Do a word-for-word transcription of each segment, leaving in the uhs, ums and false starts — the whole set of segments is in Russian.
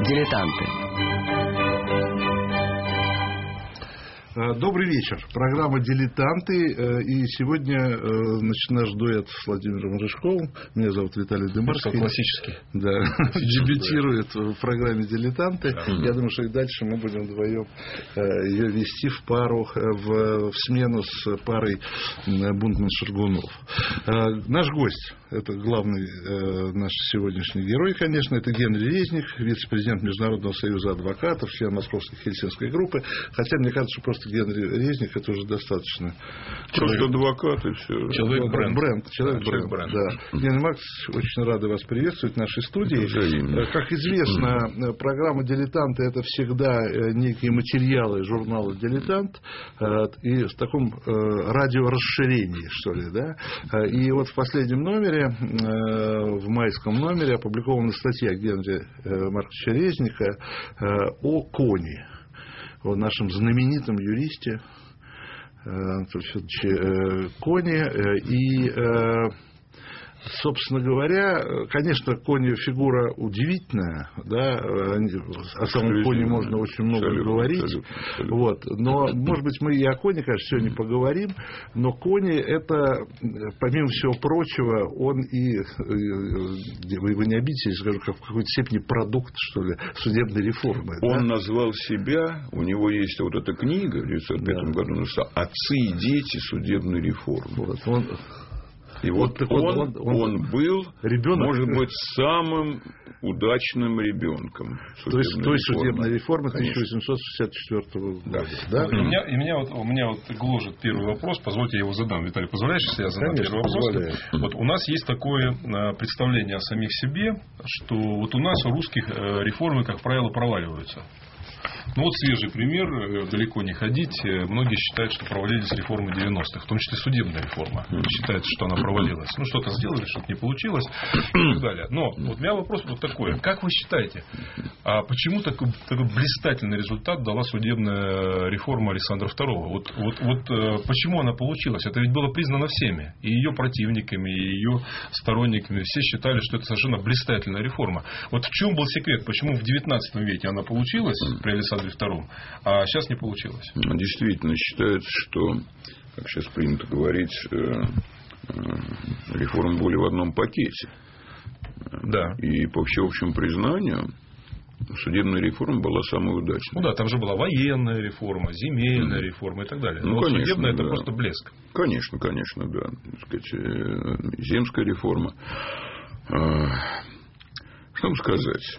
Дилетанты. Добрый вечер. Программа «Дилетанты». И сегодня, значит, наш дуэт с Владимиром Рыжковым. Меня зовут Виталий Дымарский. Классический. Да. Дебютирует в программе «Дилетанты». Я думаю, что и дальше мы будем вдвоем ее вести в пару, в, в смену с парой Бунтман-Шаргунов. Наш гость. Это главный э, наш сегодняшний герой, конечно. Это Генри Резник, вице-президент Международного союза адвокатов, член Московской Хельсинской группы. Хотя, мне кажется, что просто Генри Резник это уже достаточно. Просто адвокат и все. Человек-бренд. Бренд. Человек-бренд. Да, да. Генри Маркович, очень рады вас приветствовать в нашей студии. Взаимно. Как известно, программа «Дилетанты» это всегда некие материалы журнала «Дилетант» и в таком радиорасширении, что ли, да. И вот в последнем номере, в майском номере опубликована статья Генри Марковича Резника о Кони, о нашем знаменитом юристе Анатолии Федоровиче Кони. И, собственно говоря, конечно, Кони фигура удивительная, да, о самом Кони можно очень много абсолютно, говорить, абсолютно, абсолютно. Вот, но, может быть, мы и о Кони, конечно, сегодня поговорим, но Кони это, помимо всего прочего, он и, вы, вы не обидитесь, я скажу, как в какой-то степени продукт, что ли, судебной реформы. Он да? назвал себя, у него есть вот эта книга в девятьсот пятом да. году, «Отцы и дети судебной реформы». Вот, он... И вот, вот он, он, он, он был, ребенок, может быть, самым удачным ребенком. То есть той судебной реформы тысяча восемьсот шестьдесят четвёртого года. Да. Да? И, меня, и меня, вот, у меня вот гложет первый вопрос. Позвольте, я его задам. Виталий, позволяешь, если я задам Конечно, первый вопрос? Позволяю. Вот у нас есть такое представление о самих себе, что вот у нас у русских реформы, как правило, проваливаются. Ну вот свежий пример, далеко не ходить. Многие считают, что провалились реформы девяностых, в том числе судебная реформа. Считается, что она провалилась. Ну, что-то сделали, что-то не получилось и так далее. Но вот у меня вопрос вот такой. Как вы считаете, а почему такой, такой блистательный результат дала судебная реформа Александра второго? Вот, вот, вот почему она получилась? Это ведь было признано всеми. И ее противниками, и ее сторонниками. Все считали, что это совершенно блистательная реформа. Вот в чем был секрет? Почему в девятнадцатом веке она получилась при Александре втором, а сейчас не получилось? Действительно, считается, что, как сейчас принято говорить, реформы были в одном пакете. Да. И по всеобщему признанию, судебная реформа была самой удачной. Ну да, там же была военная реформа, земельная mm. реформа и так далее. Но ну, конечно, судебная это да. просто блеск. Конечно, конечно, да. Так сказать, земская реформа. Что вам сказать?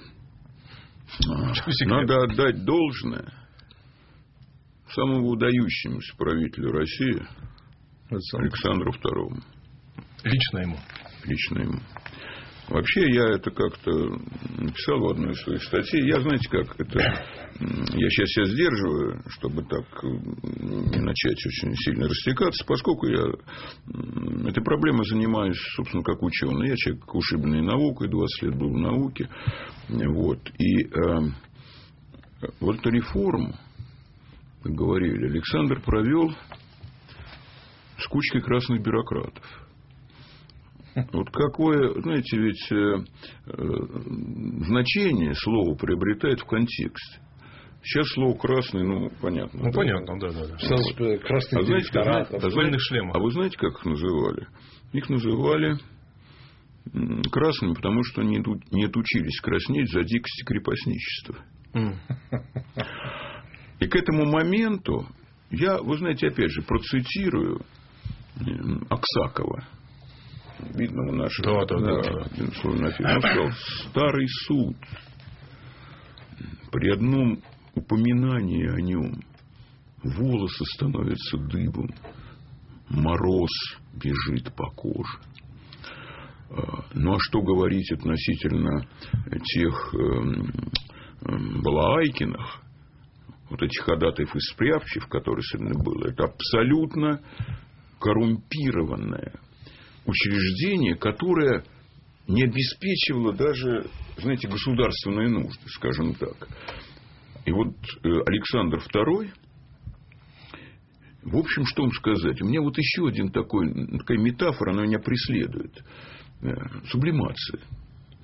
Надо отдать должное самому выдающемуся правителю России Александру второму. Лично ему. Лично ему. Вообще, я это как-то написал в одной из своих статей. Я, знаете, как это... Я сейчас себя сдерживаю, чтобы так не начать очень сильно растекаться, поскольку я этой проблемой занимаюсь, собственно, как ученый. Я человек, ушибленный наукой, двадцать лет был в науке. Вот. И э, вот эту реформу, как говорили, Александр провел с кучкой красных бюрократов. Вот какое, знаете, ведь э, э, значение слова приобретает в контексте. Сейчас слово красный, ну, понятно. Ну, да? понятно, да, да. да. Вот. Красный а знаете, как, а, знаете, шлемов. а вы знаете, как их называли? Их называли красными, потому что не, не отучились краснеть за дикость и крепостничество. Mm. И к этому моменту я, вы знаете, опять же, процитирую Аксакова, видного нашего, да, да, да, безусловно, да. Он сказал: старый суд, при одном упоминании о нем волосы становятся дыбом, мороз бежит по коже. Ну а что говорить относительно тех Балаайкиных, вот этих ходатаев из Спрявчев, которые сегодня было, это абсолютно коррумпированное учреждение, которое не обеспечивало даже, знаете, государственные нужды, скажем так. И вот Александр второй, в общем, что вам сказать? У меня вот еще один такой, такая метафора, она меня преследует. Сублимация.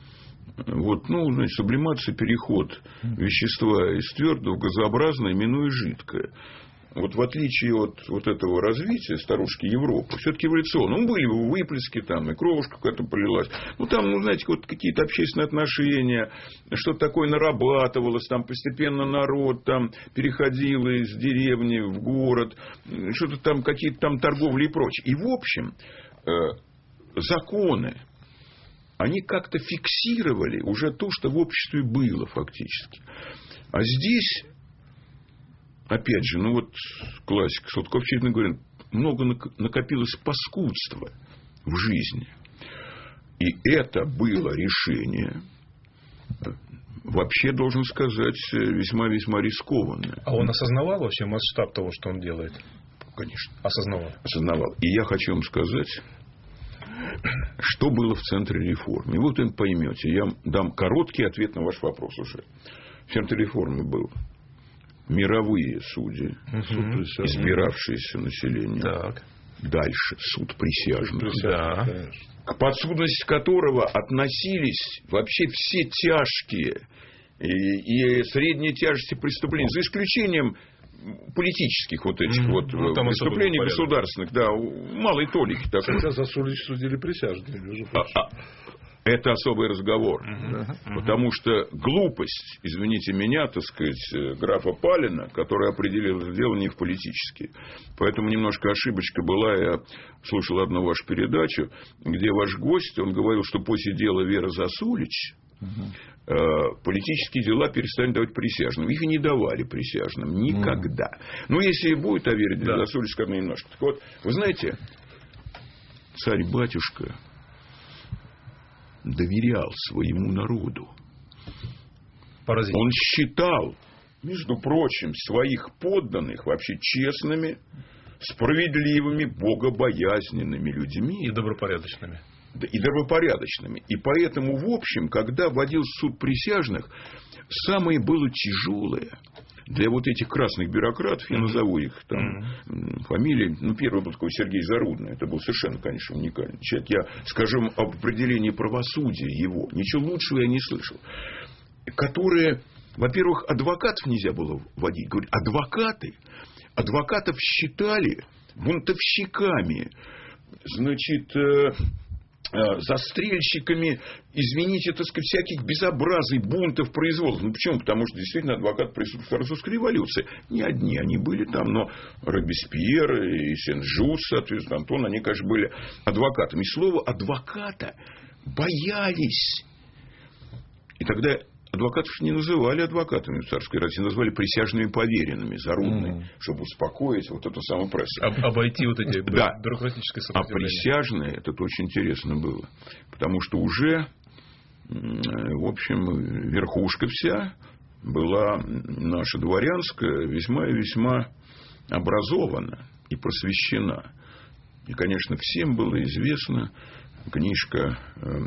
Вот, ну, значит, сублимация, переход вещества из твердого в газообразное, минуя жидкое. Вот в отличие от вот этого развития старушки Европы, все-таки эволюционно. Ну, были выплески, там, и кровушка какая-то полилась. Ну, там, ну, знаете, вот какие-то общественные отношения, что-то такое нарабатывалось, там постепенно народ там переходил из деревни в город, что-то там, какие-то там торговли и прочее. И, в общем, законы, они как-то фиксировали уже то, что в обществе было фактически. А здесь... Опять же, ну вот классика Салтыков Щедрин говорит, много накопилось паскудства в жизни. И это было решение, вообще, должен сказать, весьма-весьма рискованное. А он осознавал вообще масштаб того, что он делает? Конечно. Осознавал. Осознавал. И я хочу вам сказать, что было в центре реформы. И вот вы поймете. Я дам короткий ответ на ваш вопрос уже. В центре реформы был мировые судьи, угу. избиравшиеся население. Так. Дальше суд присяжных, да. к подсудности которого относились вообще все тяжкие и, и средние тяжести преступлений, за исключением политических вот этих mm-hmm. вот ну, преступлений государственных, да, малой толики. Хотя за Сулич судили присяжные, между прочим. А, а, это особый разговор. Uh-huh. Uh-huh. Потому что глупость, извините меня, так сказать, графа Палина, который определил это дело не в политические. Поэтому немножко ошибочка была. Я слушал одну вашу передачу, где ваш гость, он говорил, что после дела Веры Засулич uh-huh. э, политические дела перестали давать присяжным. Их и не давали присяжным никогда. Uh-huh. Ну, если и будет о Вере да. Засулич, скажем, немножко. Так вот, вы знаете, царь-батюшка доверял своему народу. Он считал, между прочим, своих подданных вообще честными, справедливыми, богобоязненными людьми. И добропорядочными. И добропорядочными. И поэтому, в общем, когда вводил суд присяжных, самое было тяжелое для вот этих красных бюрократов, я назову их там mm-hmm. фамилии, ну, первый был такой Сергей Зарудный, это был совершенно, конечно, уникальный человек. Я скажу об определении правосудия его, ничего лучшего я не слышал. Которые, во-первых, адвокатов нельзя было вводить. Говорят, адвокаты, адвокатов считали бунтовщиками, значит, застрельщиками, извините, так сказать, всяких безобразий, бунтов, произволов. Ну, почему? Потому что, действительно, адвокаты присутствовали в Французской революции. Не одни они были там, но Робеспьер и Сен-Жуст, соответственно, Антон, они, конечно, были адвокатами. И слово «адвоката» боялись. И тогда адвокатов не называли адвокатами в царской России, называли присяжными поверенными, Зарудными, mm. чтобы успокоить вот эту самую прессу. Об, обойти вот эти да. бюрократические сопротивления. А присяжные, это очень интересно было. Потому что уже, в общем, верхушка вся была наша дворянская, весьма и весьма образована и просвещена. И, конечно, всем было известно книжка...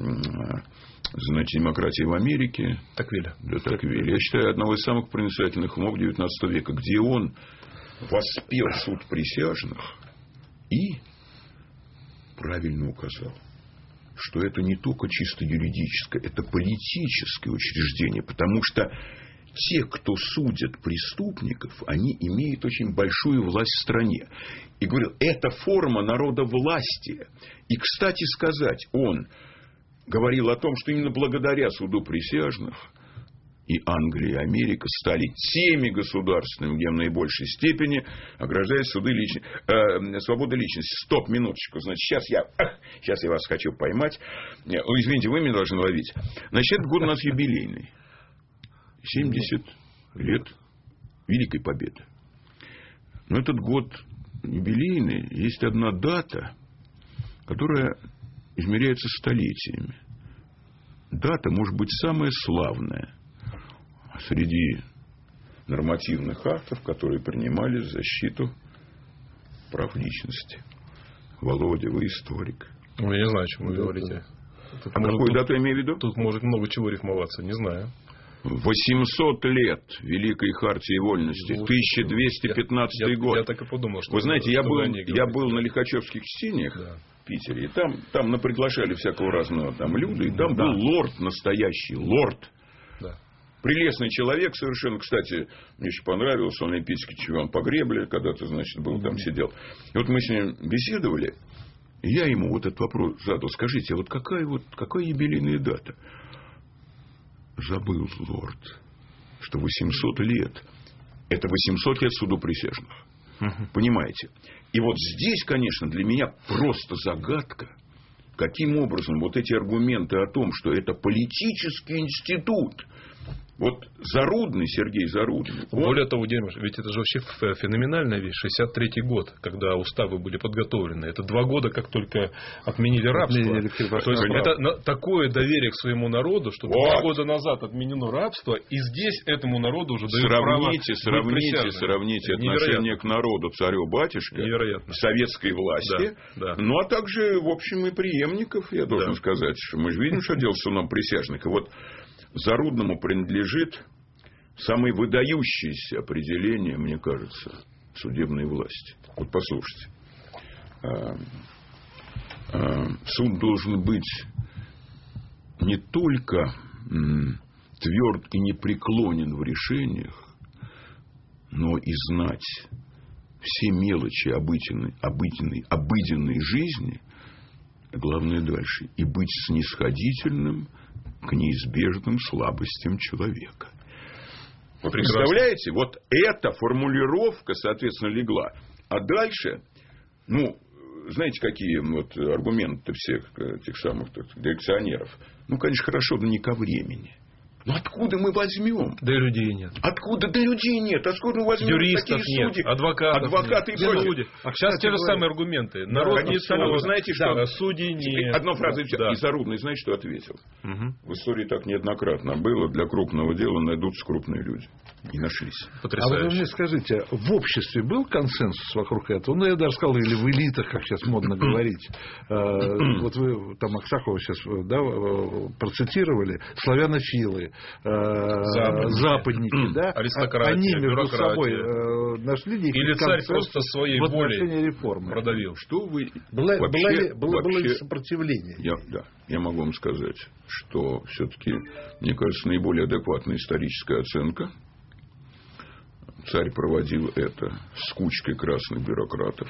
Значит, «Демократия в Америке». Таквиля. Да, Таквиля. Я считаю, одного из самых проницательных умов девятнадцатого века, где он воспел суд присяжных и правильно указал, что это не только чисто юридическое, это политическое учреждение, потому что те, кто судят преступников, они имеют очень большую власть в стране. И говорил, это форма народовластия. И, кстати сказать, он говорил о том, что именно благодаря суду присяжных и Англия, и Америка стали теми государствами, где в наибольшей степени ограждают суды личности, э, свободы личности. Стоп, минуточку. Значит, сейчас я, ах, сейчас я вас хочу поймать. О, извините, вы меня должны ловить. Значит, этот год у нас юбилейный. семьдесят лет Великой Победы. Но этот год юбилейный. Есть одна дата, которая измеряется столетиями. Дата может быть самая славная среди нормативных актов, которые принимали в защиту прав личности. Володя, вы историк. Ну, я не знаю, о чем вы говорите. Тут а может, какую тут, дату я имею в виду? Тут может много чего рифмоваться, не знаю. восемьсот лет Великой Хартии Вольности, ну, тысяча двести пятнадцатый я, год. Я так и подумал, что вы знаете, я был, я был на Лихачевских чтениях. Да. в Питере. И там, там наприглашали всякого разного там люда. И там да. был лорд настоящий. Лорд. Да. Прелестный человек совершенно. Кстати, мне еще понравилось. Он олимпийский чемпион по гребле. Когда-то, значит, был там, сидел. И вот мы с ним беседовали. И я ему вот этот вопрос задал. Скажите, а вот какая, вот, какая юбилейная дата? Забыл, лорд, что восемьсот лет. Это восемьсот лет суду присяжных. Uh-huh. Понимаете? И вот здесь, конечно, для меня просто загадка, каким образом вот эти аргументы о том, что это политический институт. Вот Зарудный, Сергей Зарудный. Более он... того, Герман, ведь это же вообще феноменальная вещь. шестьдесят третий год, когда уставы были подготовлены. Это два года, как только отменили рабство. Отменили, То есть это такое доверие к своему народу, что вот. два года назад отменено рабство, и здесь этому народу уже дают сравните, право сравните, сравните отношение к народу царю-батюшке, советской власти, да, да. ну а также, в общем, и преемников, я должен да. сказать. Мы же видим, что делал судом присяжных. И вот Зарудному принадлежит самое выдающееся определение, мне кажется, судебной власти. Вот послушайте. Суд должен быть не только тверд и непреклонен в решениях, но и знать все мелочи обыденной, обыденной, обыденной жизни, а главное дальше, и быть снисходительным к неизбежным слабостям человека. Вы представляете, вот эта формулировка, соответственно, легла. А дальше, ну, знаете, какие вот аргументы всех этих самых реакционеров? Ну, конечно, хорошо, но не ко времени. Ну, откуда мы возьмем? Да и людей нет. Откуда? Да людей нет. Откуда мы возьмем юристов такие нет, судьи? Адвокатов Адвокаты нет. И прочее. Люди. А сейчас те же самые аргументы. Народ не а вы знаете, что... Да, судей нет. Одна фраза. Да. И Зарудный, знаете, что ответил? Угу. В истории так неоднократно было. Для крупного дела найдутся крупные люди. И нашлись. Потрясающе. А вы мне скажите, в обществе был консенсус вокруг этого? Ну, я даже сказал, или в элитах, как сейчас модно говорить. Вот вы там Аксакова сейчас процитировали. Славянофилы, Западники, западники да? Аристократия, они между бюрократия. собой э, нашли некий Или царь просто своей волей реформы продавил. Что вы было, вообще, было, было, вообще, было сопротивление? Я, да, я могу вам сказать, что все-таки, мне кажется, наиболее адекватная историческая оценка. Царь проводил это с кучкой красных бюрократов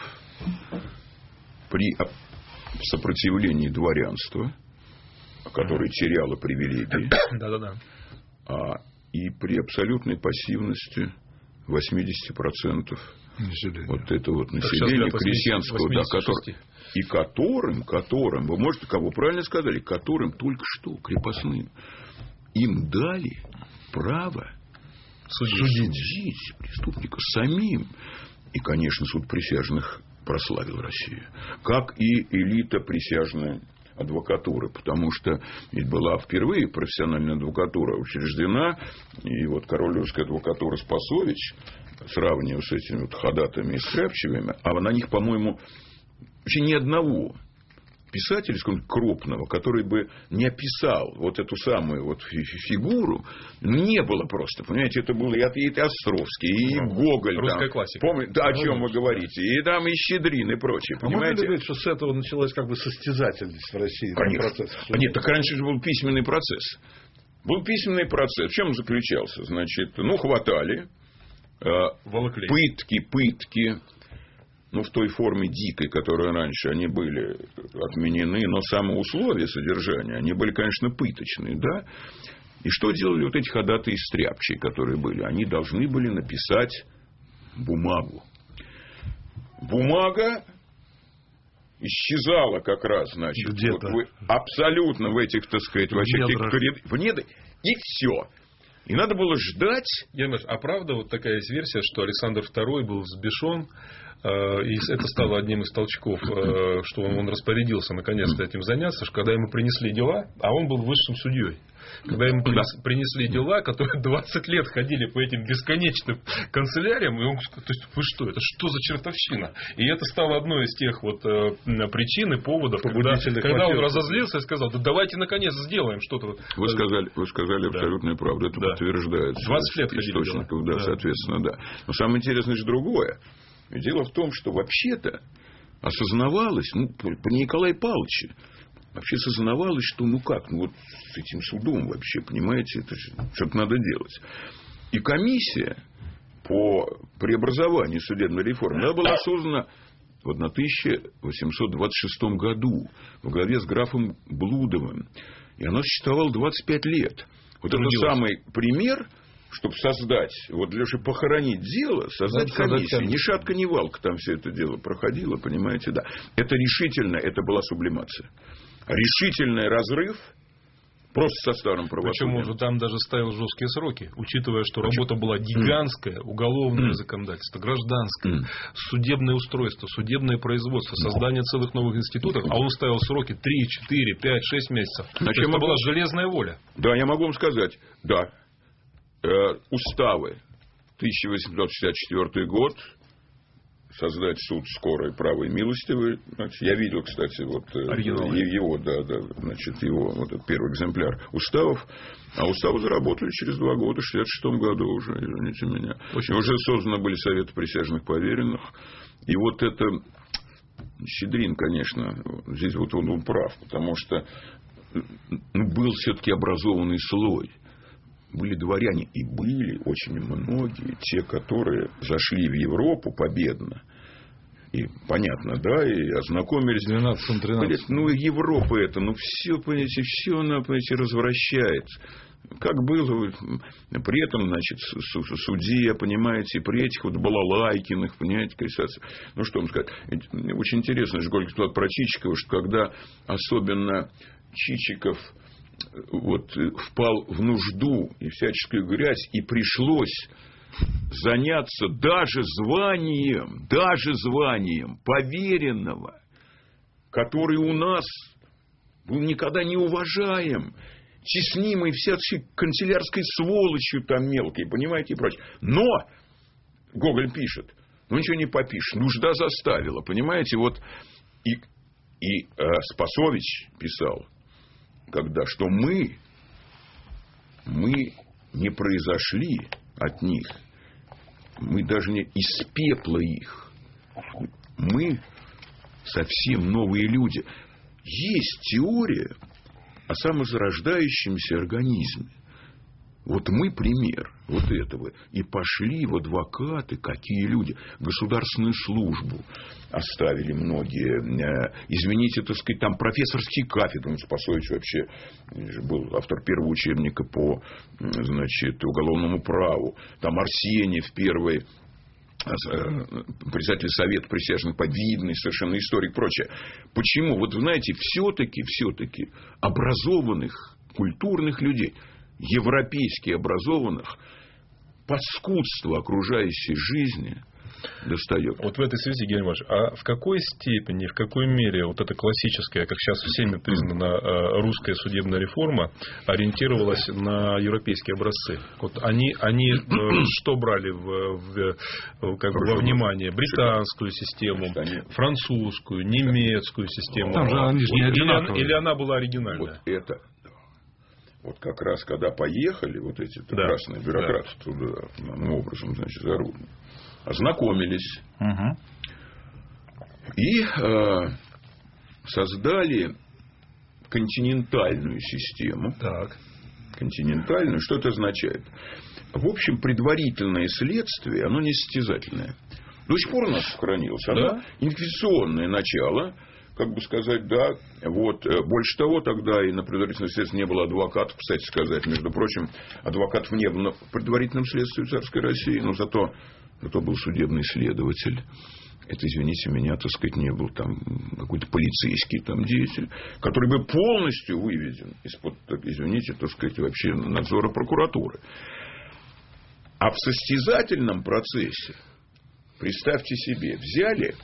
при сопротивлении дворянства, которое теряло привилегии. Да-да-да. А, и при абсолютной пассивности восемьдесят процентов населения. Вот это вот населения крестьянского, да, который, и которым, которым, вы можете, кого правильно сказали, которым только что крепостным им дали право судить, судить преступника самим. И, конечно, суд присяжных прославил Россию. Как и элита присяжная адвокатуры, потому что ведь была впервые профессиональная адвокатура учреждена, и вот король русской адвокатуры Спасович, сравнивая с этими вот ходатами и стряпчивыми, а на них, по-моему, вообще ни одного писателя, скажем, крупного, который бы не описал вот эту самую вот фигуру, не было просто. Понимаете, это было и, и Островский, и ну, Гоголь. Русская там, классика. Помните, да, о чем вы говорите. И там и Щедрин, и прочее. А можно ли говорить, что с этого началась как бы состязательность в России? Конечно. Нет, так раньше же был письменный процесс. Был письменный процесс. В чем он заключался? Значит, ну, хватали. Волокли. Пытки, пытки. Ну, в той форме дикой, которой раньше они были отменены, но самые условия содержания, они были, конечно, пыточные, да? И что делали вот эти ходатые стряпчие, которые были? Они должны были написать бумагу. Бумага исчезала как раз, значит, вот вы, абсолютно в этих, так сказать, в этих в недр, и все. И надо было ждать. Гермеш, а правда вот такая есть версия, что Александр второй был взбешен, и это стало одним из толчков, что он распорядился наконец-то этим заняться, что когда ему принесли дела, а он был высшим судьей, когда ему принесли дела, которые двадцать лет ходили по этим бесконечным канцеляриям, и он сказал, то есть вы что, это что за чертовщина? И это стало одной из тех вот причин и поводов, когда, когда он разозлился и сказал, да давайте наконец сделаем что-то. Вы сказали, вы сказали да. абсолютную правду, это да. подтверждается. двадцать лет источников, да, да, соответственно, да. Но самое интересное же другое. Дело в том, что вообще-то осознавалось, ну, при Николае Павловиче, вообще осознавалось, что ну как, ну вот с этим судом вообще, понимаете, это что-то надо делать. И комиссия по преобразованию судебной реформы, она была создана в тысяча восемьсот двадцать шестом году во главе с графом Блудовым. И она существовала двадцать пять лет. Вот Трудилось. Это самый пример, чтобы создать, вот для того, чтобы похоронить дело, создать да, комиссию. Ни шатка, ни валка там все это дело проходило, понимаете, да. Это решительно, это была сублимация. Решительный разрыв просто со старым правосудием. Причем он там даже ставил жесткие сроки, учитывая, что Почему? работа была гигантская, mm. уголовное mm. законодательство, гражданское, mm. судебное устройство, судебное производство, создание целых новых институтов, а он ставил сроки три, четыре, пять, шесть месяцев. Значит, это могу... была железная воля. Да, я могу вам сказать, да. Э, уставы тысяча восемьсот шестьдесят четвёртый год, создать суд скорой, правой, милостивой. Я видел, кстати, вот Оригинал. его, да, да, значит, его вот этот первый экземпляр уставов. А уставы заработали через два года, в шестьдесят шестом году уже, извините меня. Очень уже созданы были советы присяжных поверенных. И вот это Щедрин, конечно, здесь вот он, он прав, потому что ну, был все-таки образованный слой. Были дворяне, и были очень многие, те, которые зашли в Европу победно. И понятно, да, и ознакомились. двенадцатом-тринадцатом. Ну, Европа это, ну, все, понимаете, все она, понимаете, развращается. Как было при этом, значит, судья, понимаете, при этих вот Балалайкиных, понимаете, кассация. Ну, что вам сказать. Очень интересно, же говорит про Чичикова, что когда особенно Чичиков вот впал в нужду и всяческую грязь, и пришлось заняться даже званием, даже званием поверенного, который у нас был никогда не уважаем, теснимый всякой канцелярской сволочью там мелкой, понимаете, и прочее. Но, Гоголь пишет, ну ничего не попишешь, нужда заставила, понимаете, вот и, и э, Спасович писал, когда что мы, мы не произошли от них, мы даже не из пепла их, мы совсем новые люди. Есть теория о самозарождающемся организме. Вот мы пример вот этого. И пошли в адвокаты, какие люди. Государственную службу оставили многие. Извините, так сказать, там профессорские кафедры. Спасович вообще был автор первого учебника по, значит, уголовному праву. Там Арсеньев первый, председатель совета присяжных, видный совершенно историк и прочее. Почему? Вот знаете, все-таки, все-таки образованных, культурных людей, европейски образованных, паскудство окружающей жизни достает. Вот в этой связи, Георгий Иванович, а в какой степени, в какой мере вот эта классическая, как сейчас всеми признана, русская судебная реформа ориентировалась на европейские образцы? Вот они, они что брали в, в, как бы, во внимание? Британскую систему, французскую, немецкую систему. Там же они же не одинаковые. Или она была оригинальная? Вот это. Вот как раз, когда поехали вот эти да. красные бюрократы да. туда, ну, образом, значит, зарубные, ознакомились угу. и э, создали континентальную систему. Так. Континентальную. Что это означает? В общем, предварительное следствие, оно не состязательное. До сих пор у нас сохранилось. Оно да? инквизиционное начало. Как бы сказать, да, вот, больше того, тогда и на предварительном следствии не было адвокатов, кстати сказать, между прочим, адвокатов не было в предварительном следствии в царской России, но зато, зато был судебный следователь, это, извините меня, так сказать, не был там какой-то полицейский там деятель, который бы полностью выведен из-под, извините, так сказать, вообще надзора прокуратуры. А в состязательном процессе, представьте себе, взяли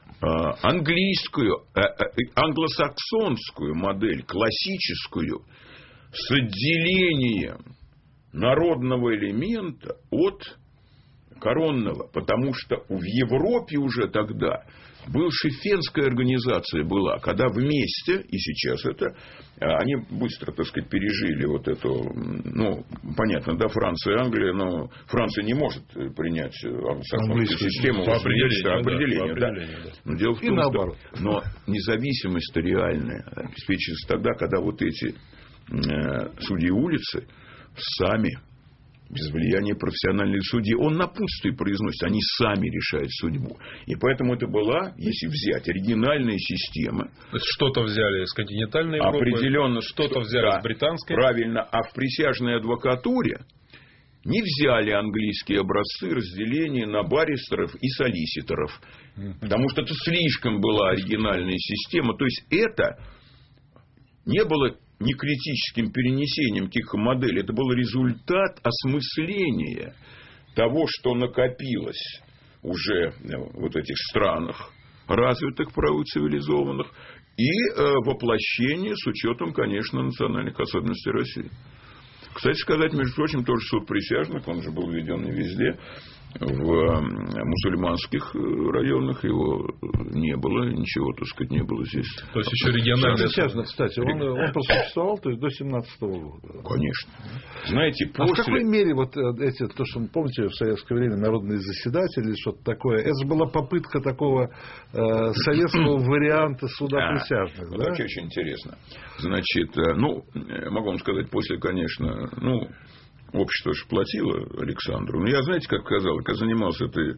английскую, англосаксонскую модель, классическую, с отделением народного элемента от коронного, потому что в Европе уже тогда была шефенская организация была, когда вместе, и сейчас это, они быстро, так сказать, пережили вот эту, ну, понятно, да, Франция и Англия, но Франция не может принять англосаксонскую систему по определению, определению, да, да. по определению, да. Но дело в и том, наоборот. что но независимость реальная обеспечивается тогда, когда вот эти э, судьи улицы сами, без влияния профессиональных судей, он напутствие произносит, они сами решают судьбу. И поэтому это была, если взять, оригинальная система. То есть что-то взяли из континентальной Европы, определенно, что-то взяли да, из британской. Правильно, а в присяжной адвокатуре не взяли английские образцы разделения на баристеров и солиситоров. Потому что это слишком была оригинальная система. То есть это не было не критическим перенесением каких-то моделей. Это был результат осмысления того, что накопилось уже в этих странах, развитых, правоцивилизованных, и воплощение с учетом, конечно, национальных особенностей России. Кстати сказать, между прочим, тоже суд присяжных, он же был введен не везде. В мусульманских районах его не было, ничего, так сказать, не было здесь. То есть еще региональный. Честно, кстати, он, он просуществовал, то есть до семнадцатого года. Конечно. Знаете, после... А в какой мере вот эти, то, что, помните, в советское время народные заседатели, что-то такое, это же была попытка такого э, советского варианта суда присяжных, а, да? Это очень интересно. Значит, ну, могу вам сказать, после, конечно, ну, общество же платило Александру. Но я, знаете, как сказал, когда занимался этой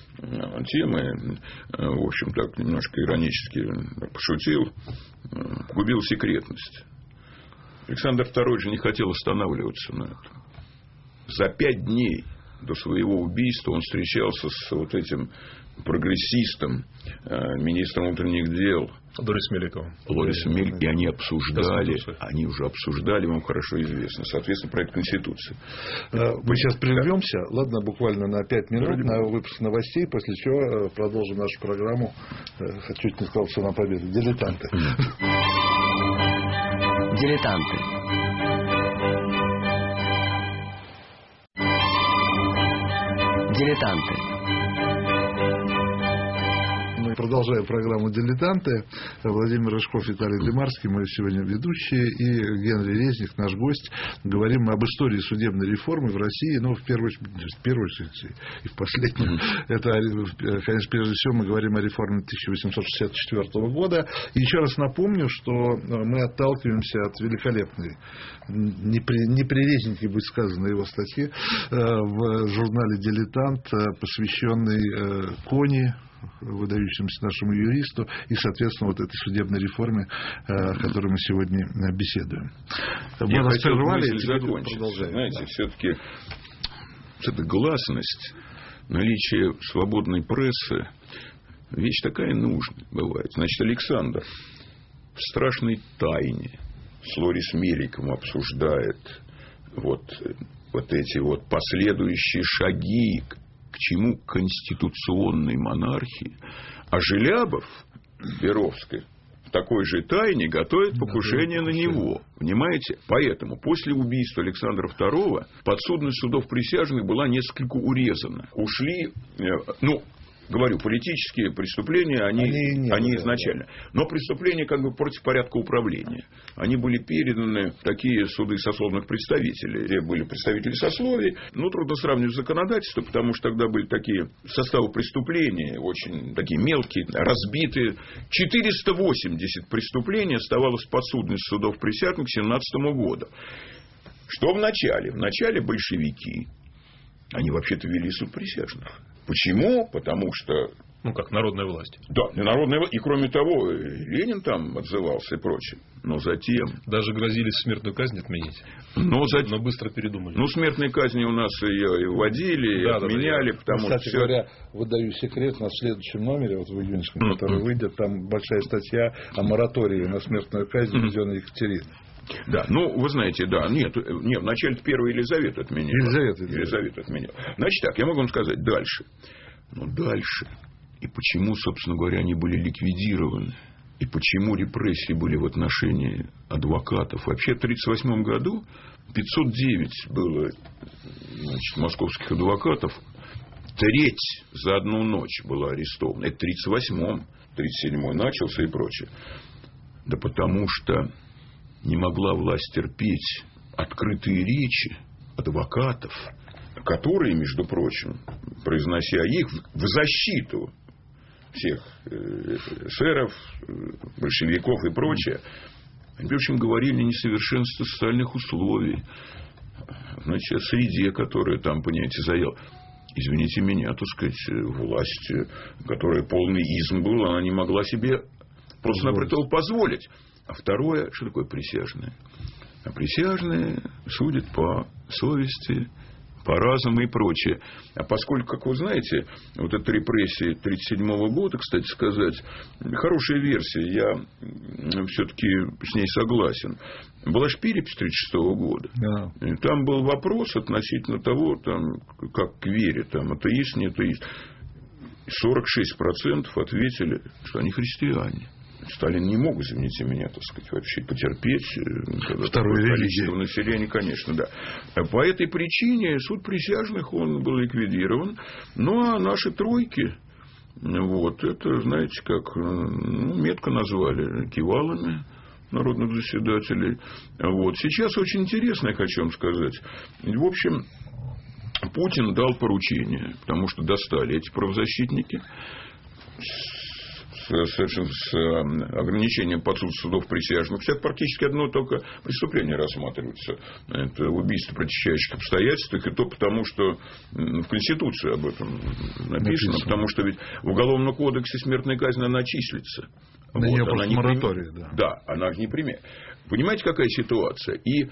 темой, в общем, так немножко иронически пошутил, губил секретность. Александр второй же не хотел останавливаться на этом. За пять дней до своего убийства он встречался с вот этим прогрессистом, министром внутренних дел Лорис Меликовым. Лорис Мелик, и они обсуждали, они уже обсуждали, вам хорошо известно, соответственно, проект Конституции. Мы сейчас прервемся, ладно, буквально на пять минут Вроде на выпуск новостей, после чего продолжим нашу программу. Чуть не сказал, что на победу. Дилетанты. Дилетанты. Дилетанты. Мы продолжаем программу «Дилетанты». Владимир Рыжков, Виталий Дымарский, мы сегодня ведущие, и Генри Резник, наш гость. Говорим мы об истории судебной реформы в России, но в первую, в первую очередь и в последнюю. Это, конечно, прежде всего мы говорим о реформе тысяча восемьсот шестьдесят четвёртого года. И еще раз напомню, что мы отталкиваемся от великолепной, непререзенькой, будет сказано, его статьи в журнале «Дилетант», посвященной Кони, выдающемуся нашему юристу, и, соответственно, вот этой судебной реформе, о которой мы сегодня беседуем. Мы Я вас хотел прервали, мысль закончить. Знаете, да. Все-таки эта гласность, наличие свободной прессы, вещь такая нужная бывает. Значит, Александр в страшной тайне с Лорис Меликом обсуждает вот, вот эти вот последующие шаги к чему конституционной монархии, а Желябов, Перовской, в такой же тайне готовит покушение на него. Понимаете? Поэтому после убийства Александра второго подсудность судов присяжных была несколько урезана. Ушли, ну, говорю, политические преступления, они, они, они изначально. Но преступления как бы против порядка управления. Они были переданы в такие суды сословных представителей. Где были представители сословий. Ну, трудно сравнивать законодательство, потому что тогда были такие составы преступления, очень такие мелкие, разбитые. четыреста восемьдесят преступлений оставалось подсудность судов присяжных к семнадцатому году. Что в начале? В начале большевики, они вообще-то вели суд присяжных. Почему? Потому что... Ну, как народная власть. Да, народная власть. И, кроме того, Ленин там отзывался и прочее. Но затем... Даже грозились смертную казнь отменить. Но, затем... Но быстро передумали. Ну, смертные казни у нас ее и вводили, и да, отменяли. Да, да. Потому ну, кстати что... говоря, выдаю секрет, на следующем номере, вот в июньском, mm-hmm. который выйдет, там большая статья о моратории на смертную казнь, введенной mm-hmm. Екатериной. Да, ну, вы знаете, да, нет, нет, вначале первая Елизавета отменила. Елизавета, Елизавета отменила. Значит так, я могу вам сказать дальше. Ну, дальше. И почему, собственно говоря, они были ликвидированы? И почему репрессии были в отношении адвокатов? Вообще, в тридцать восьмом году пятьсот девять было, значит, московских адвокатов. Треть за одну ночь была арестована. Это в тридцать восьмом, тридцать седьмой начался и прочее. Да потому что не могла власть терпеть открытые речи адвокатов, которые, между прочим, произнося их в защиту всех эсеров, большевиков и прочее, они, в общем, говорили о несовершенстве социальных условий, значит, о среде, которая там, понимаете, заела. Извините меня, так сказать, власть, которая полный изм был, она не могла себе просто-напросто позволить. А второе, что такое присяжные? А присяжные судят по совести, по разуму и прочее. А поскольку, как вы знаете, вот эта репрессия тридцать седьмого года, кстати сказать, хорошая версия, я все-таки с ней согласен. Была же перепись тридцать шестого года. Да. И там был вопрос относительно того, там, как к вере, там, атеист, не атеист. сорок шесть процентов ответили, что они христиане. Сталин не мог, извините меня, так сказать, вообще потерпеть второе количество населения, конечно, да. По этой причине суд присяжных, он был ликвидирован. Ну, а наши тройки, вот, это, знаете, как, ну, метко назвали кивалами народных заседателей. Вот. Сейчас очень интересно, я хочу вам сказать. В общем, Путин дал поручение, потому что достали эти правозащитники, совершенно с ограничением подсудных судов присяжных. Всяк практически одно только преступление рассматривается. Это убийство при тягчайших обстоятельствах. И то потому, что в Конституции об этом написано. написано. Потому что ведь в Уголовном кодексе смертная казнь, она числится. На вот, нее просто мораторий, да. Да, она не примет. Понимаете, какая ситуация? И э,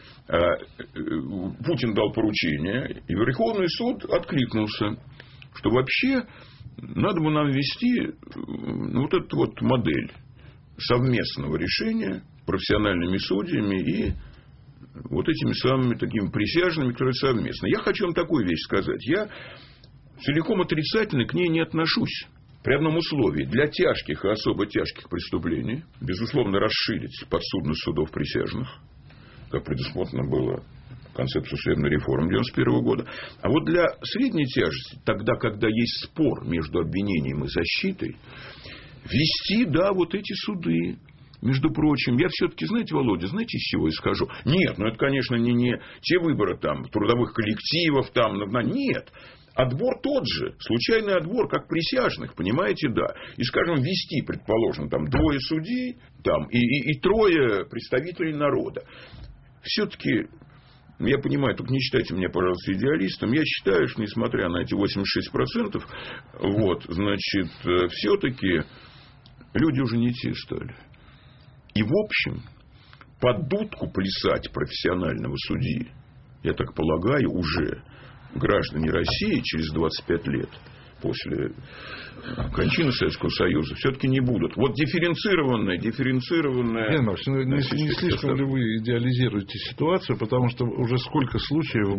Путин дал поручение, и Верховный суд откликнулся, что вообще надо бы нам ввести вот эту вот модель совместного решения профессиональными судьями и вот этими самыми такими присяжными, которые совместно. Я хочу вам такую вещь сказать. Я целиком отрицательно к ней не отношусь. При одном условии: для тяжких и особо тяжких преступлений, безусловно, расширить подсудность судов присяжных, как предусмотрено было концепцию судебной реформы девяносто первого года. А вот для средней тяжести, тогда, когда есть спор между обвинением и защитой, ввести, да, вот эти суды. Между прочим, я все-таки, знаете, Володя, знаете, из чего я скажу? Нет, ну это, конечно, не, не те выборы там, трудовых коллективов, там, нет. Отбор тот же, случайный отбор, как присяжных, понимаете, да. И, скажем, ввести, предположим, там двое судей там, и, и, и трое представителей народа. Все-таки, я понимаю, только не считайте меня, пожалуйста, идеалистом. Я считаю, что, несмотря на эти восемьдесят шесть процентов, вот, значит, все-таки люди уже не те стали. И, в общем, под дудку плясать профессионального судьи, я так полагаю, уже граждане России через двадцать пять лет после кончины Советского Союза все-таки не будут. Вот дифференцированная, дифференцированная... Леонид Ильич, ну, не, не слишком ли вы идеализируете ситуацию, потому что уже сколько случаев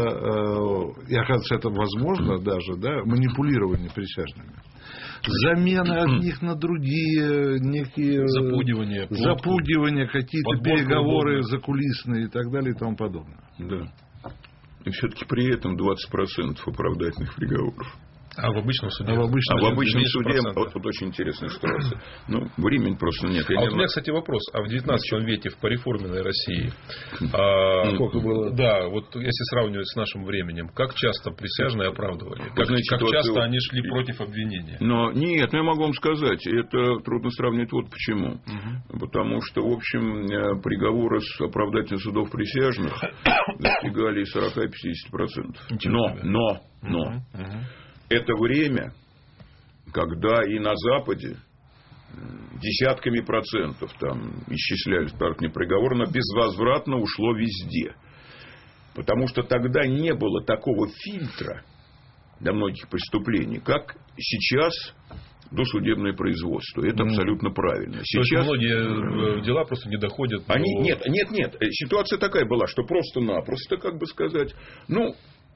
было, э, и оказывается, это возможно даже, да, манипулирование присяжными. Замена одних на другие, некие запугивания, запугивания, какие-то переговоры удобно. Закулисные и так далее и тому подобное. Да. И все-таки при этом двадцать процентов оправдательных приговоров. А в обычном суде? А в обычном, а в обычном суде вот, вот очень интересная ситуация. Ну, времени просто нет. Я а не вот у меня, кстати, вопрос. А в девятнадцатом веке в пореформенной России, а, сколько было? Да, вот если сравнивать с нашим временем, как часто присяжные оправдывали? Как, знаете, как часто вот, они шли против обвинения? Но нет, я могу вам сказать, это трудно сравнивать вот почему. Угу. Потому что, в общем, приговоры с оправдательных судов присяжных достигали сорок-пятьдесят процентов. Но, но, но... Угу. Это время, когда и на Западе десятками процентов там исчисляли смертный приговор, но безвозвратно ушло везде. Потому что тогда не было такого фильтра для многих преступлений, как сейчас досудебное производство. Это mm. абсолютно правильно. Сейчас многие дела просто не доходят. Они, до... Нет, нет, нет. Ситуация такая была, что просто-напросто, как бы сказать, ну...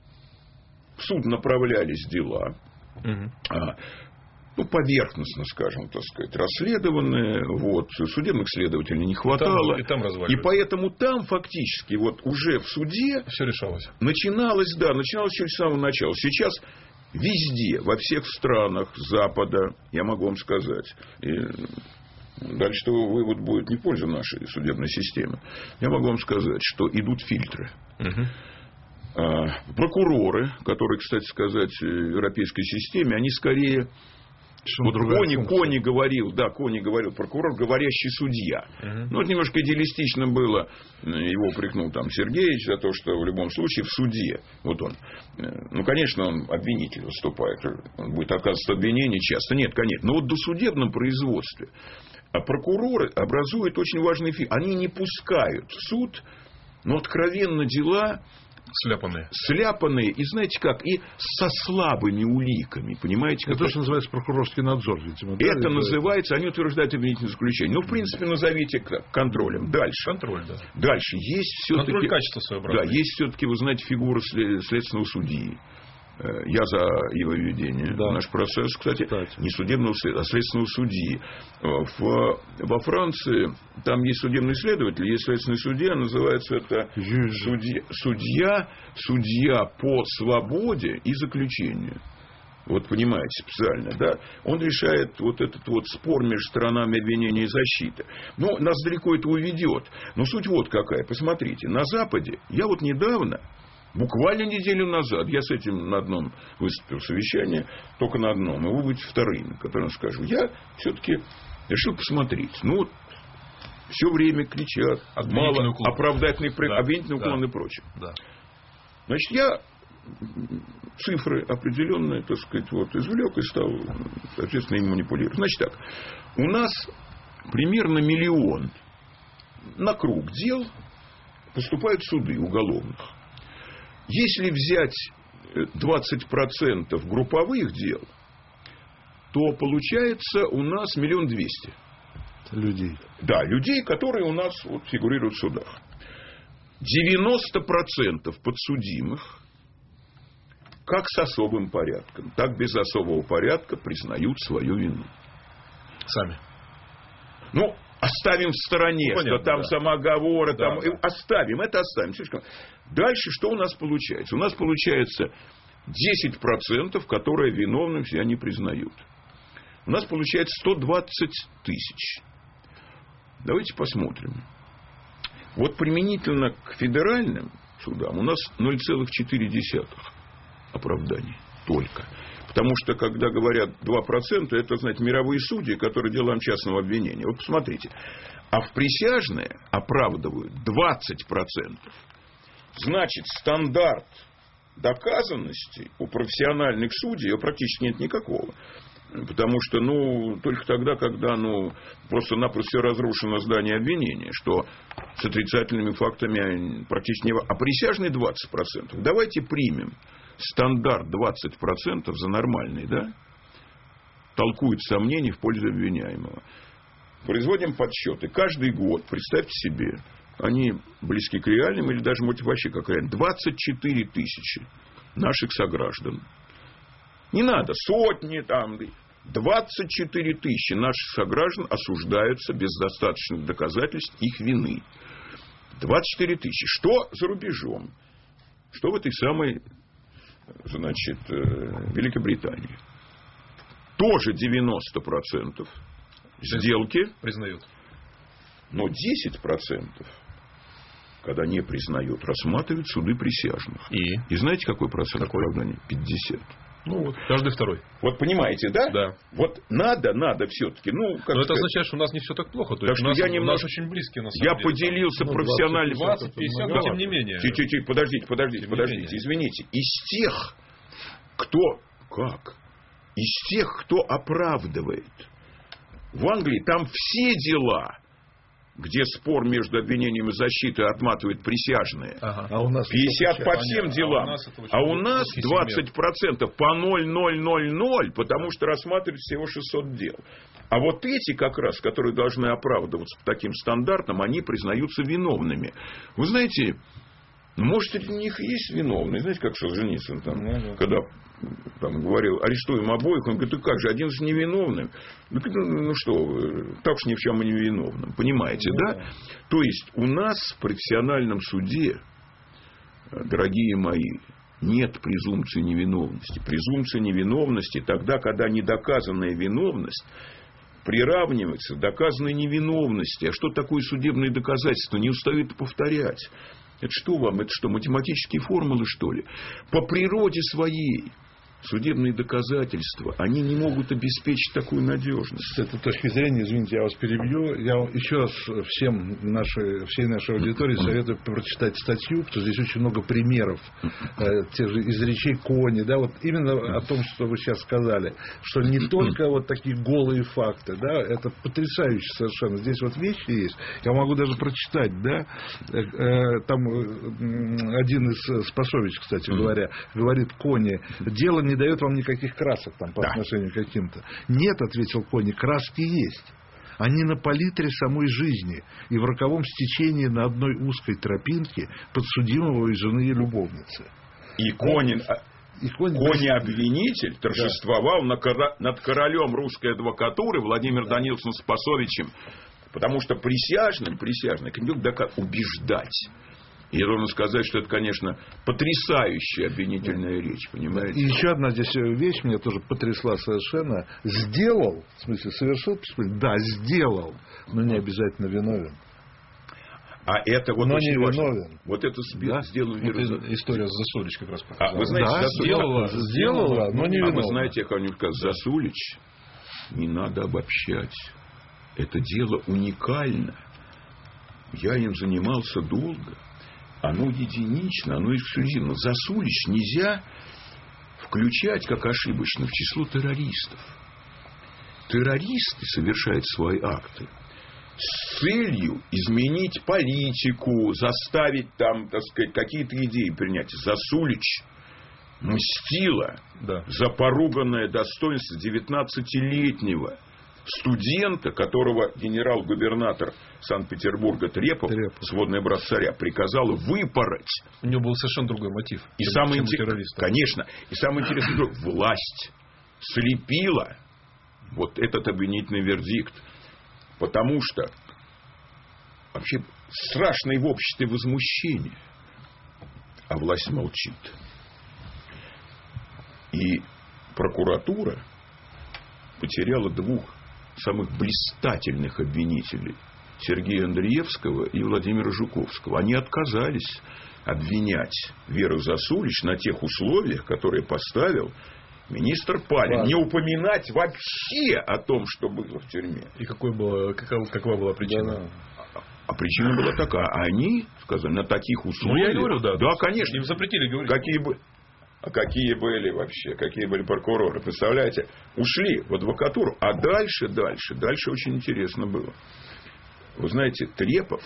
в суд направлялись дела, угу. а, ну, поверхностно, скажем, так сказать, расследованные, вот, судебных следователей не хватало. И, там, и, там и поэтому там фактически вот уже в суде все решалось. Начиналось, да, начиналось еще с самого начала. Сейчас везде, во всех странах Запада, я могу вам сказать, и дальше вывод будет не в пользу нашей судебной системы, я могу вам сказать, что идут фильтры. Угу. Прокуроры, которые, кстати сказать, в европейской системе, они скорее... Вот Кони, Кони говорил, да, Кони говорил, прокурор, говорящий судья. Uh-huh. Ну, это немножко идеалистично было. Его упрекнул там Сергеевич за то, что в любом случае в суде. Вот он. Ну, конечно, он обвинитель выступает. Он будет отказываться от обвинения часто. Нет, конечно. Но вот в досудебном производстве прокуроры образуют очень важный эффект. Они не пускают в суд, но откровенно дела... Сляпанные. Сляпанные, и знаете как, и со слабыми уликами, понимаете? Это то, что называется прокурорский надзор, видимо. Да? Это, это называется, это... они утверждают обвинительное заключение. Ну, в принципе, назовите контролем. Дальше. Контроль, да. Дальше. Есть все-таки... Контроль качества своеобразного. Да, есть все-таки, вы знаете, фигура следственного судьи. Я за его введение. Да. Наш процесс, кстати, кстати, не судебного, а следственного судьи. В, во Франции там есть судебный следователь, есть следственный судья, называется это судья, судья, судья по свободе и заключению. Вот понимаете, специально, да? Он решает вот этот вот спор между сторонами обвинения и защиты. Но нас далеко это уведет. Но суть вот какая. Посмотрите, на Западе, я вот недавно... Буквально неделю назад я с этим на одном выступил совещание, только на одном, и вы будете вторыми, которым скажу. Я все-таки решил посмотреть. Ну, вот, все время кричат, мало уклон. Оправдательный, да, обвинительный уклон, да, и прочее. Да. Значит, я цифры определенные, так сказать, вот, извлек и стал, соответственно, им манипулировать. Значит так, у нас примерно миллион на круг дел поступают в суды уголовных. Если взять двадцать процентов групповых дел, то получается у нас миллион двести людей. Да, людей, которые у нас вот фигурируют в судах. девяносто процентов подсудимых как с особым порядком, так без особого порядка признают свою вину. Сами. Ну, оставим в стороне, понятно, что там, да, самоговоры, да, там, да. Оставим, это оставим. Дальше что у нас получается? У нас получается десять процентов, которые виновным себя не признают. У нас получается сто двадцать тысяч. Давайте посмотрим. Вот применительно к федеральным судам у нас ноль целых четыре десятых оправданий только. Потому что, когда говорят два процента, это, знаете, мировые судьи, которые делают частного обвинения. Вот посмотрите. А в присяжные оправдывают двадцать процентов. Значит, стандарт доказанности у профессиональных судей его практически нет никакого. Потому что, ну, только тогда, когда, ну, просто-напросто все разрушено здание обвинения, что с отрицательными фактами практически не... А присяжные двадцать процентов. Давайте примем стандарт двадцать процентов за нормальный, да? Толкует сомнений в пользу обвиняемого. Производим подсчеты. Каждый год, представьте себе, они близки к реальным или даже, может, вообще как реально, двадцать четыре тысячи наших сограждан. Не надо сотни там, двадцать четыре тысячи наших сограждан осуждаются без достаточных доказательств их вины. двадцать четыре тысячи. Что за рубежом? Что в этой самой, значит, Великобритании? Тоже девяносто процентов сделки признают. Но десять процентов, когда не признают, рассматривают суды присяжных. И, И знаете, какой процент оправдания? пятьдесят. Ну, вот, каждый второй. Вот понимаете, да? Да. Вот надо, надо все-таки. Ну, как Но сказать, это означает, что у нас не все так плохо. То так есть что у нас, я немножко... у нас очень близкие, на самом Я деле. поделился Ну, профессионально. двадцать пятьдесят, но тем не менее. Чуть-чуть, подождите, подождите, тем подождите, извините. Из тех, кто... Как? Из тех, кто оправдывает. В Англии там все дела, где спор между обвинением и защитой отматывают присяжные. Ага. А у нас пятьдесят по всем делам. А у нас двадцать процентов по ноль ноль ноль ноль, потому что рассматривают всего шестьсот дел. А вот эти как раз, которые должны оправдываться по таким стандартам, они признаются виновными. Вы знаете, может, среди них есть виновные. Знаете, как Солженицын там, ну, когда там говорил, арестуем обоих, он говорит, ну как же, один же невиновным. Ну, ну что, так уж ни в чем и не виновным. Понимаете, ну, да? да? То есть, у нас в профессиональном суде, дорогие мои, нет презумпции невиновности. Презумпция невиновности тогда, когда недоказанная виновность приравнивается к доказанной невиновности. А что такое судебные доказательства? Не устаю это повторять. Это что вам? Это что, математические формулы, что ли? По природе своей судебные доказательства, они не могут обеспечить такую надежность. С этой точки зрения, извините, я вас перебью. Я еще раз всем нашей, всей нашей аудитории советую прочитать статью, потому что здесь очень много примеров э, тех же из речей Кони, да, вот именно о том, что вы сейчас сказали, что не только вот такие голые факты, да, это потрясающе совершенно. Здесь вот вещи есть, я могу даже прочитать, да, э, э, там э, один из Спасович, кстати говоря, говорит Кони, дело не дает вам никаких красок там, по да. отношению к каким-то. Нет, ответил Кони, краски есть. Они на палитре самой жизни и в роковом стечении на одной узкой тропинке подсудимого и жены и любовницы. И Кони, и Кони, Кони-обвинитель торжествовал да. над королем русской адвокатуры Владимиром да. Даниловичем Спасовичем, потому что присяжным, присяжный кандидат убеждать. И я должен сказать, что это, конечно, потрясающая обвинительная речь, понимаете? И еще одна здесь вещь меня тоже потрясла совершенно. Сделал, в смысле, совершил преступление? Да, сделал, но не обязательно виновен. А это вот но очень не важно. Виновен. Вот это да? сделал вирус. Вот история с Засулич как раз показала. А вы знаете, да, Засулич... сделала, сделала, но не а виновен. Вы знаете, я кому-нибудь сказал, Засулич не надо обобщать. Это дело уникально. Я им занимался долго. Оно единично, оно эксклюзивно. Засулич нельзя включать, как ошибочно, в число террористов. Террористы совершают свои акты с целью изменить политику, заставить там, так сказать, какие-то идеи принять. Засулич мстила да. за поруганное достоинство девятнадцатилетнего студента, которого генерал-губернатор Санкт-Петербурга Трепов, Трепов. сводный брат царя, приказал выпороть. У него был совершенно другой мотив. И самое интересное, конечно, и самое интересное, власть слепила вот этот обвинительный вердикт, потому что вообще страшное в обществе возмущение, а власть молчит. И прокуратура потеряла двух самых блистательных обвинителей, Сергея Андреевского и Владимира Жуковского. Они отказались обвинять Веру Засулич на тех условиях, которые поставил министр Палин. Да. Не упоминать вообще о том, что было в тюрьме. И какой была, какова, какова была причина? Да, да. А причина была такая. Они сказали, на таких условиях... Ну, я говорю, да. Да, конечно. Им запретили говорить. Какие бы... А какие были вообще, какие были прокуроры, представляете, ушли в адвокатуру, а дальше, дальше, дальше очень интересно было. Вы знаете, Трепов,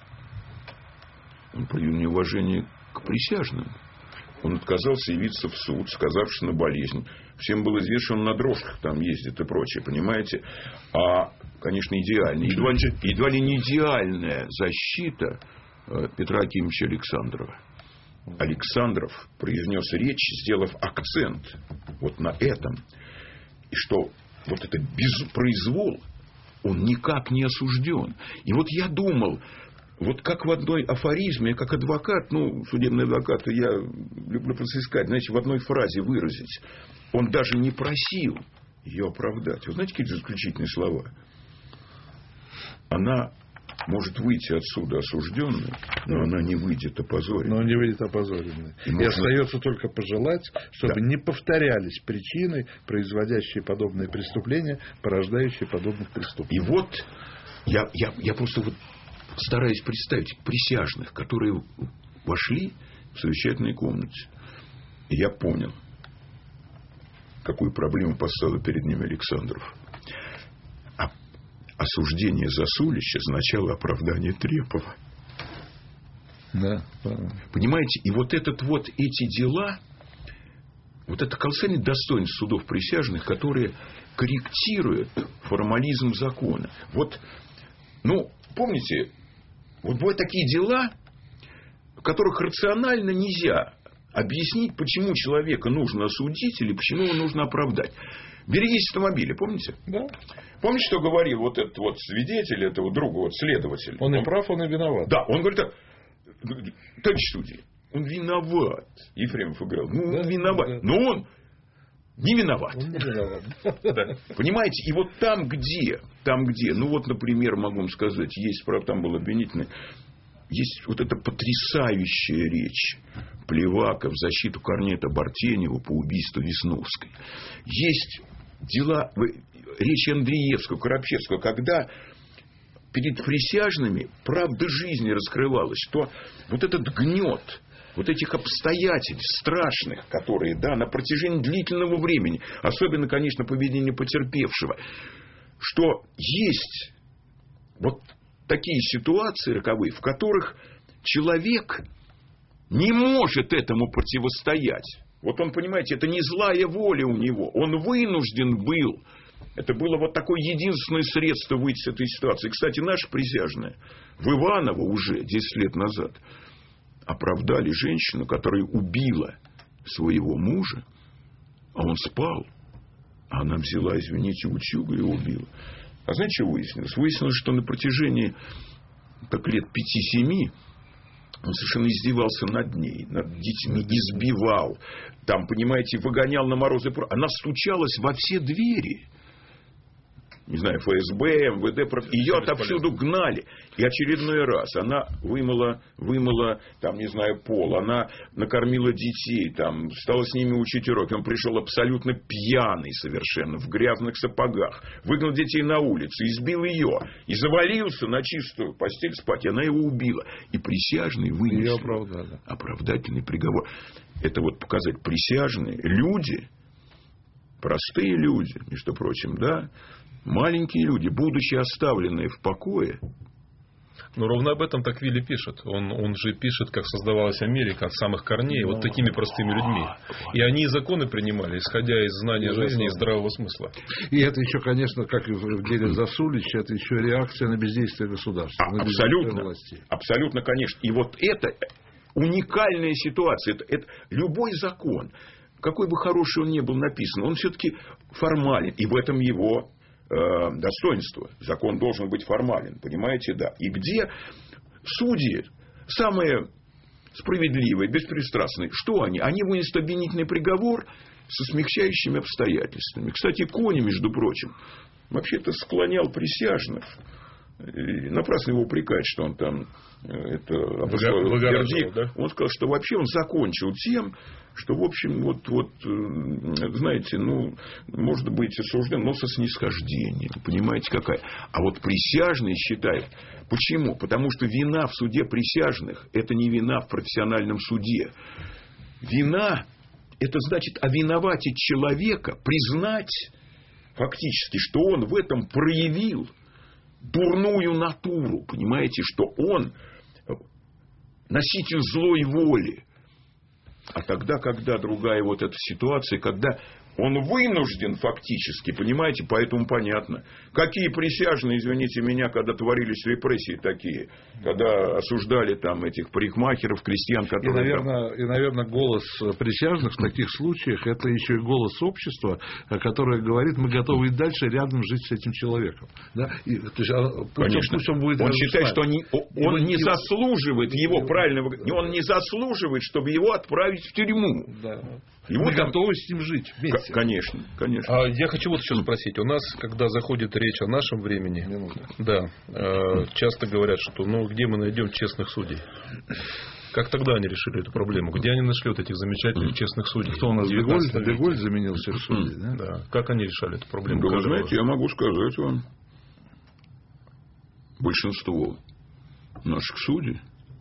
он проявил неуважение к присяжным. Он отказался явиться в суд, сказавшись на болезнь. Всем было известно, что он на дрожках там ездит и прочее, понимаете. А, конечно, идеальная, едва ли, едва ли не идеальная защита Петра Акимовича Александрова. Александров произнес речь, сделав акцент вот на этом. И что вот это безпроизвол, он никак не осужден. И вот я думал, вот как в одной афоризме, как адвокат, ну, судебный адвокат, я люблю просто искать, знаете, в одной фразе выразить. Он даже не просил ее оправдать. Вы знаете, какие заключительные слова? Она может выйти отсюда осужденной, но она не выйдет опозоренной. Но не выйдет опозоренной. И, и можно... остается только пожелать, чтобы да. не повторялись причины, производящие подобные преступления, порождающие подобных преступлений. И вот я, я, я просто вот стараюсь представить присяжных, которые вошли в совещательной комнате. И я понял, какую проблему поставил перед ними Александров. Осуждение Засулича означало оправдание Трепова. Да, понимаете, и вот этот вот эти дела, вот это колоссальное достоинство судов присяжных, которые корректируют формализм закона. Вот, ну, помните, вот бывают такие дела, в которых рационально нельзя объяснить, почему человека нужно осудить или почему его нужно оправдать. Берегись автомобиля, помните? Да. Помните, что говорил вот этот вот свидетель, этого друга, вот следователь? Он, он и прав, он и виноват. Да, он говорит, товарищ судья, он виноват. Ефремов говорил, ну, он да, виноват. Да. Но он не виноват. Он не виноват. Да. Понимаете, и вот там где, там где, ну вот, например, могу вам сказать, есть, правда, там был обвинительный, есть вот эта потрясающая речь Плевака в защиту Корнета Бартенева по убийству Весновской. Есть дела, речь Андреевского, Коробчевского, когда перед присяжными правда жизни раскрывалась, что вот этот гнет вот этих обстоятельств страшных, которые, да, на протяжении длительного времени, особенно, конечно, поведение потерпевшего, что есть вот такие ситуации роковые, в которых человек не может этому противостоять. Вот он, понимаете, это не злая воля у него, он вынужден был. Это было вот такое единственное средство выйти с этой ситуации. Кстати, наша присяжная в Иваново уже десять лет назад оправдали женщину, которая убила своего мужа, а он спал, а она взяла, извините, утюг и убила. А знаете, что выяснилось? Выяснилось, что на протяжении так лет пяти-семи он совершенно издевался над ней, над детьми, избивал, там, понимаете, выгонял на морозы. Она стучалась во все двери. Не знаю, эф эс бэ, эм вэ дэ, ее отовсюду гнали. И очередной раз она вымыла, вымыла, там, не знаю, пол, она накормила детей, там, стала с ними учить уроки. Он пришел абсолютно пьяный совершенно, в грязных сапогах, выгнал детей на улицу, избил ее, и завалился на чистую постель спать, и она его убила. И присяжный вынес оправдательный приговор. Это вот показать присяжные люди, простые люди, между прочим, да, маленькие люди, будучи оставленные в покое. Но ровно об этом Токвилли пишет. Он, он же пишет, как создавалась Америка от самых корней, вот такими простыми людьми. И они законы принимали, исходя из знания жизни и здравого смысла. И это еще, конечно, как и в деле Засулича, это еще реакция на бездействие государства. А, абсолютно, абсолютно, конечно. И вот это уникальная ситуация. Это, это любой закон, какой бы хороший он ни был написан, он все-таки формален. И в этом его достоинство. Закон должен быть формален, понимаете, да. И где судьи самые справедливые, беспристрастные, что они? Они вынесут обвинительный приговор со смягчающими обстоятельствами. Кстати, Кони, между прочим, вообще-то склонял присяжных. И напрасно его упрекать, что он там это обусловил вердикт. Да? Он сказал, что вообще он закончил тем, что, в общем, вот, вот знаете, ну, может быть осужден, но со снисхождением. Понимаете, какая? А вот присяжные считают. Почему? Потому что вина в суде присяжных – это не вина в профессиональном суде. Вина – это значит овиноватить человека, признать фактически, что он в этом проявил дурную натуру, понимаете, что он носитель злой воли. А тогда, когда другая вот эта ситуация, когда он вынужден фактически, понимаете, поэтому понятно. Какие присяжные, извините меня, когда творились репрессии такие, когда осуждали там этих парикмахеров, крестьян, которые... И, наверное, там... и, наверное, голос присяжных в таких случаях, это еще и голос общества, которое говорит, мы готовы и дальше рядом жить с этим человеком. Да? И, то есть, конечно. Пусть он будет он считает, что они, он, он не заслуживает его правильного... Он не заслуживает, чтобы его отправить в тюрьму. Да. Его мы там... готовы с ним жить вместе. Конечно, конечно. А я хочу вот еще спросить. У нас, когда заходит речь о нашем времени, да, э, часто говорят, что ну где мы найдем честных судей? Как тогда они решили эту проблему? Где они нашли вот этих замечательных честных судей? Кто у нас Деголь, Деголь заменил всех судей, да? Да. Как они решали эту проблему? Да, вы знаете, я могу сказать вам, большинство наших судей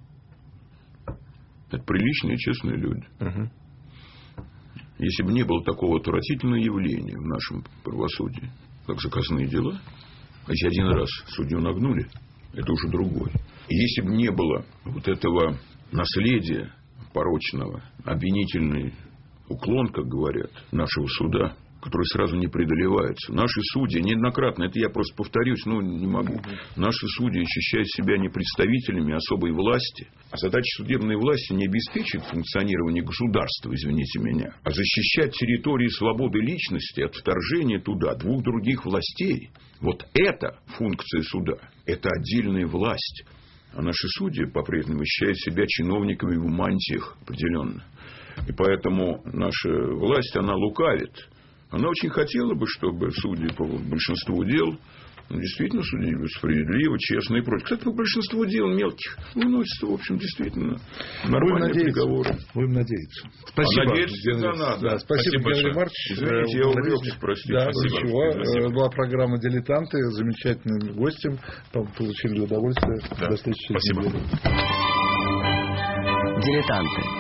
это приличные, честные люди. Угу. Если бы не было такого отвратительного явления в нашем правосудии, как заказные дела, а если один раз судью нагнули, это уже другой. И если бы не было вот этого наследия порочного, обвинительный уклон, как говорят, нашего суда, который сразу не преодолевается. Наши судьи, неоднократно, это я просто повторюсь, но не могу. Наши судьи ощущают себя не представителями особой власти. А задача судебной власти не обеспечить функционирование государства, извините меня, а защищать территории свободы личности от вторжения туда двух других властей. Вот это функция суда. Это отдельная власть. А наши судьи по-прежнему ощущают себя чиновниками в мантиях определенно. И поэтому наша власть, она лукавит. Она очень хотела бы, чтобы судьи по большинству дел действительно судили справедливо, честно и прочее. Кстати, по большинству дел мелких выносятся, в общем, действительно нормальные приговоры. Будем надеяться. Спасибо. А надеяться всегда надо. Да, спасибо, Геннадий Маркович. Извините, я увлекся, простите. Да, спасибо. ничего. Спасибо. Была программа «Дилетанты» с замечательным гостем. Получили удовольствие. Да. До следующей Спасибо. недели. Дилетанты.